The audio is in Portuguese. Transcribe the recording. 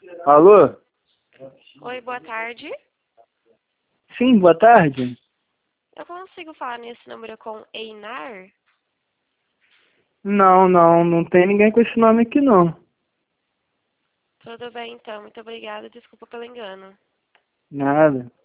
Alô? Oi, boa tarde. Sim, boa tarde. Eu consigo falar nesse número com Einar? Não tem ninguém com esse nome aqui não. Tudo bem, então. Muito obrigada. Desculpa pelo engano. Nada.